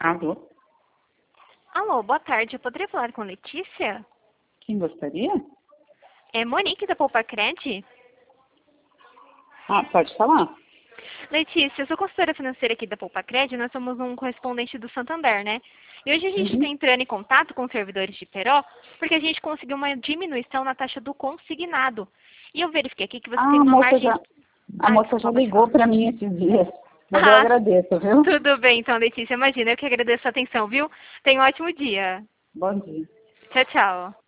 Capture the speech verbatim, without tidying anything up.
Alô? Alô, boa tarde. Eu poderia falar com Letícia? Quem gostaria? É Monique da Poupacred. Ah, pode falar. Letícia, eu sou consultora financeira aqui da Poupacred, nós somos um correspondente do Santander, né? E hoje a gente está Uhum. entrando em contato com os servidores de Peró, porque a gente conseguiu uma diminuição na taxa do consignado. E eu verifiquei aqui que você Ah, tem a uma moça margem... já, a Ai, moça já desculpa, pode ligou falar. para mim esses dias. Mas eu Ah, agradeço, viu? tudo bem então, Letícia. Imagina, eu que agradeço a atenção, viu? Tenha um ótimo dia. Bom dia. Tchau, tchau.